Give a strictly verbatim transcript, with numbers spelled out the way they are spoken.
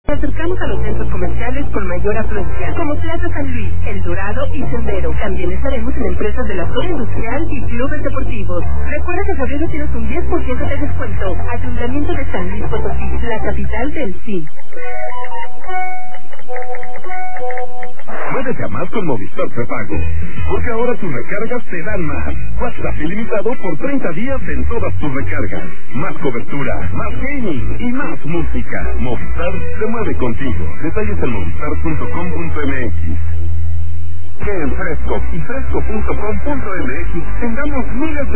Nos acercamos a los centros comerciales con mayor afluencia, como Plaza San Luis, El Dorado y Sendero. También estaremos en empresas de la zona industrial y clubes deportivos. Recuerda que en febrero tienes un diez por ciento de descuento. Ayuntamiento de San Luis Potosí, la capital del sí. Muévete a más con Movistar Prepago, porque ahora tus recargas te dan más. WhatsApp ilimitado por treinta días en todas tus recargas. Más cobertura, más gaming y más música. Movistar se mueve contigo. Detalles en movistar punto com punto m x. Que en Fresco y fresco punto com punto m x tengamos miles de